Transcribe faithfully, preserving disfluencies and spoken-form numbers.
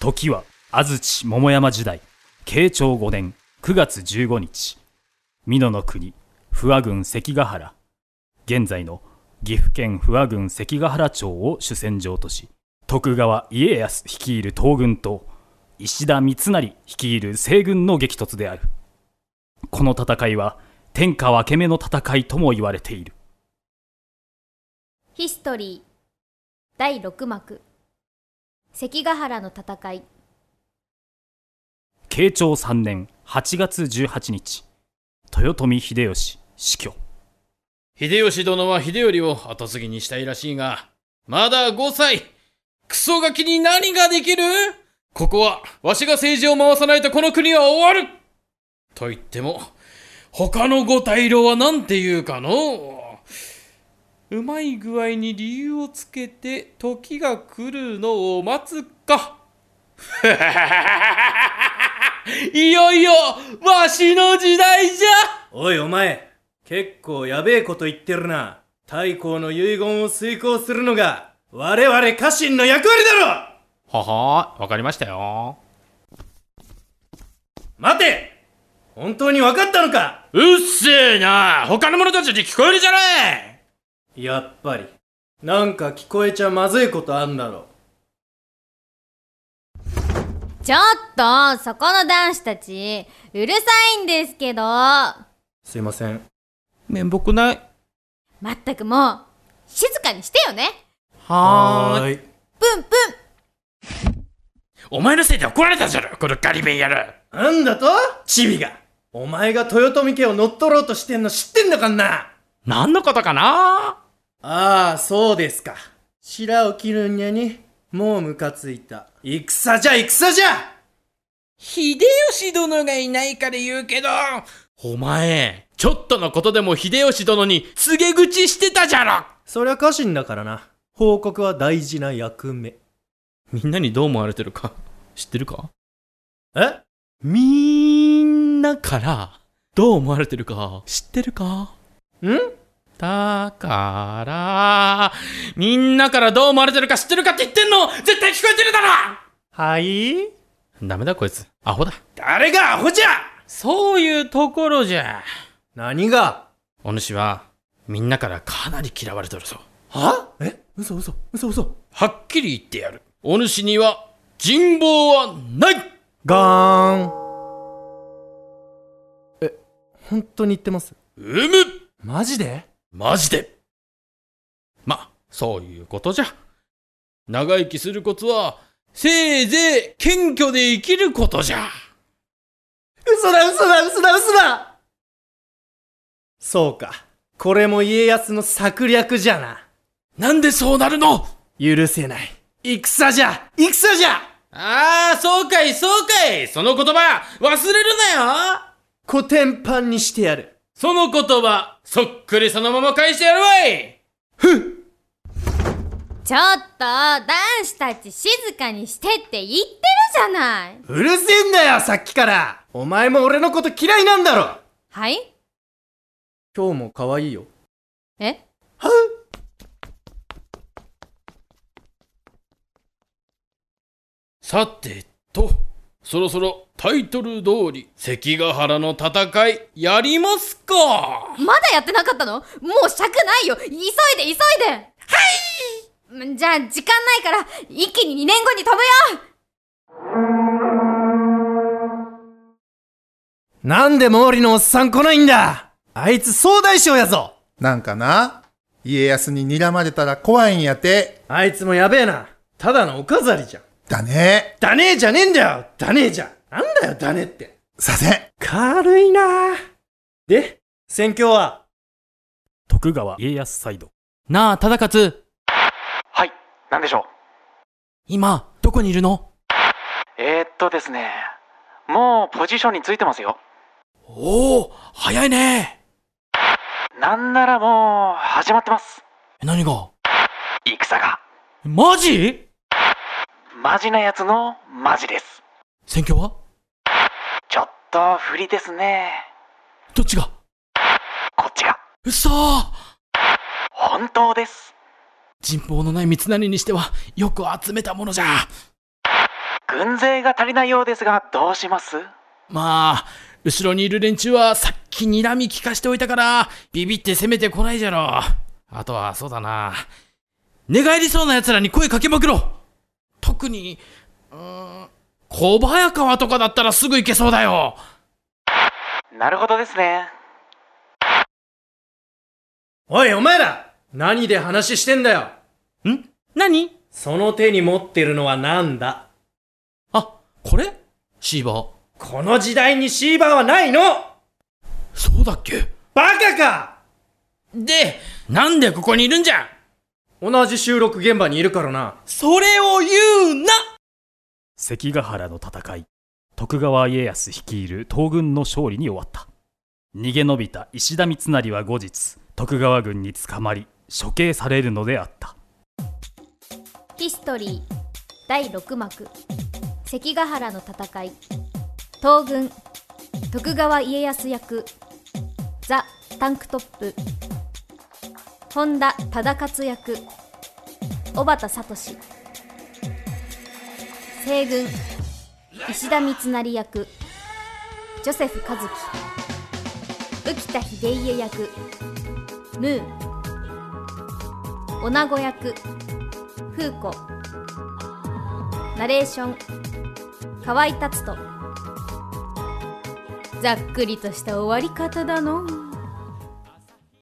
時は安土桃山時代慶長ごねんくがつじゅうごにち、美濃の国不破郡関ヶ原、現在の岐阜県不破郡関ヶ原町を主戦場とし、徳川家康率いる東軍と石田三成率いる西軍の激突である。この戦いは天下分け目の戦いとも言われている。 ヒストリーだいろくまく、関ヶ原の戦い。 慶長さんねんはちがつじゅうはちにち、豊臣秀吉死去。 秀吉殿は秀頼を後継ぎにしたいらしいが、まだごさい。クソガキに何ができる？ここはわしが政治を回さないとこの国は終わると言っても、他の五大老はなんて言うかのう。うまい具合に理由をつけて時が来るのを待つか。いよいよわしの時代じゃ。 おいお前、結構やべえこと言ってるな。太閤の遺言を遂行するのが我々家臣の役割だろ。 はは、わかりましたよ。 待て、本当に分かったのか。 うっせえな、他の者たちに聞こえるじゃない。 やっぱりなんか聞こえちゃまずいことあんだろ。 ちょっとそこの男子たちうるさいんですけど。 すいません。 面目ない。 まったくもう静かにしてよね。 はーい。 プンプン。 お前のせいで怒られたじゃろ、このガリ弁やる。 なんだとチビが。お前が豊臣家を乗っ取ろうとしてんの知ってんのかんな。 何のことかな。 ああ、そうですか。白を切るんやにもうムカついた。戦じゃ戦じゃ。 秀吉殿がいないから言うけど、お前ちょっとのことでも秀吉殿に告げ口してたじゃろ。 そりゃ家臣だからな。報告は大事な役目。 みんなにどう思われてるか知ってるか。 え？ みんなからどう思われてるか知ってるか。 ん？ だからみんなからどう思われてるか知ってるかって言ってんの絶対聞こえてるだろ。 はい。 ダメだこいつ、アホだ。 誰がアホじゃ。 そういうところじゃ。 何が？ お主はみんなからかなり嫌われてるぞ。 は？え？嘘嘘嘘嘘。 はっきり言ってやる。お主には人望はない。 ガーン。え、本当に言ってます？ うむ。 マジで？ マジで。ま、そういうことじゃ。長生きするコツはせいぜい謙虚で生きることじゃ。 嘘だ嘘だ嘘だ嘘だ。そうか、これも家康の策略じゃな。 なんでそうなるの。 許せない。戦じゃ戦じゃ。 ああ、そうかいそうかい。その言葉忘れるなよ。 コテンパンにしてやる。 その言葉そっくりそのまま返してやるわい。ふっ。 ちょっと男子たち静かにしてって言ってるじゃない。 うるせえんだよさっきから。お前も俺のこと嫌いなんだろ。 はい。 今日も可愛いよ。 え？ はっ。 さてと、そろそろタイトル通り関ヶ原の戦いやりますか。 まだやってなかったの？もう尺ないよ。急いで急いで。はい。じゃあ時間ないから一気ににねんごに飛ぶよ。 なんで毛利のおっさん来ないんだ。あいつ総大将やぞ。 なんかな、家康に睨まれたら怖いんやて。 あいつもやべえな。ただのお飾りじゃん。 だね。 だねえじゃねえんだよ。だねえじゃん。なんだよだねって。 させ。 軽いな。で、戦況は？ 徳川家康サイド。 なあ忠勝。 はい、なんでしょう。 今どこにいるの？ えー、っとですね、もうポジションについてますよ。 おお、早いね。 なんならもう始まってます。 何が？ 戦が。 マジ？ マジなやつのマジです。 戦況は？ ちょっと不利ですね。 どっちが？ こっちが。 うそー。 本当です。 人望のない三成にしてはよく集めたものじゃ。 軍勢が足りないようですが、どうします？ まあ、後ろにいる連中はさっき睨み利かしておいたから、ビビって攻めてこないじゃろ。あとは、そうだな。寝返りそうな奴らに声かけまくろう。特に、うーん、小早川とかだったらすぐ行けそうだよ。 なるほどですね。 おい、お前ら何で話してんだよ。 ん？何？ その手に持ってるのはなんだ？ あ、これ？シーバー。 この時代にシーバーはないの！ そうだっけ？ バカか！ で、なんでここにいるんじゃ？ 同じ収録現場にいるからな。 それを言うな！ 関ヶ原の戦い、徳川家康率いる東軍の勝利に終わった。逃げ延びた石田三成は後日、徳川軍に捕まり処刑されるのであった。 ヒストリーだいろくまく、関ヶ原の戦い、東軍徳川家康役、ザ・タンクトップ、本田忠勝役、小畑聡、西軍石田三成役、ジョセフ和樹、浮田秀家役、ムー、女子役、風子、ナレーション河合達人。ざっくりとした終わり方だの。